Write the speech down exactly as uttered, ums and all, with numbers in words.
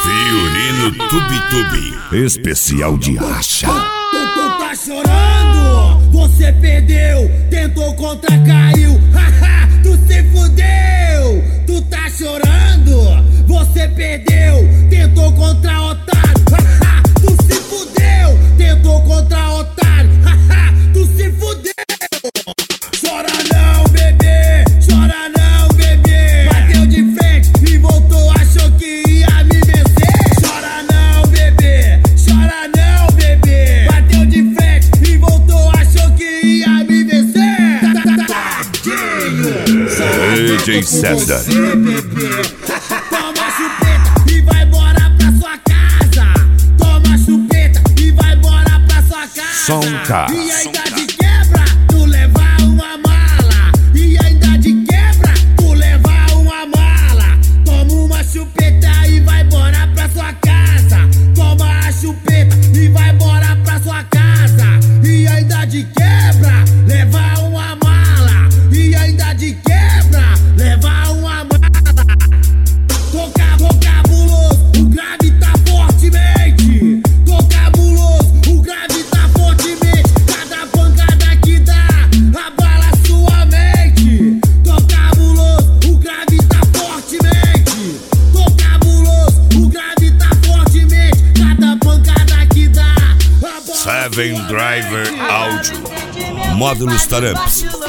Fiorino Tube-Tube, especial de acha. Tu tá chorando, você perdeu, tentou contra, caiu, haha, tu se fudeu. Tu tá chorando, você perdeu, tentou contra, otário, haha, tu se fudeu. Tentou contra, otário, haha, tu se fudeu. Chora não, bebê, chora não, bebê. Bateu de frente e voltou, achou que ia me vencer. Chora não, bebê, chora não, bebê. Bateu de frente e voltou, achou que ia me vencer. Tadinho, D J César. você, bebê. Toma chupeta e vai embora pra sua casa. Toma chupeta e vai embora pra sua casa. Som K. E ainda de quebra, tu leva uma mala. E ainda de quebra, tu leva uma mala. Toma uma chupeta e vai embora pra sua casa. Toma a chupeta e vai embora pra sua casa. E ainda de quebra, leva uma mala. E ainda de quebra, leva uma mala. Toca, tô cabuloso, o grave tá fortemente. Tô cabuloso, o grave tá fortemente. Cada pancada que dá, abala sua mente. Tô cabuloso, o grave tá fortemente. Tô cabuloso, o grave tá fortemente. Cada pancada que dá, abala Seven sua Driver mente. Áudio, Módulos Taramps.